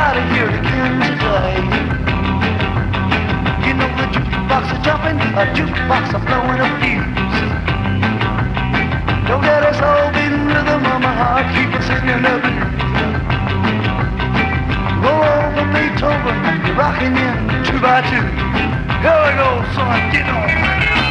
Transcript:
gotta hear it again today. You know the jukebox is jumping, a jukebox is blowing a fuse. Don't get us all beating rhythm on my heart, keep us singing the blues. Roll over Beethoven, rocking in 2 by 2. Here we go, son, get on.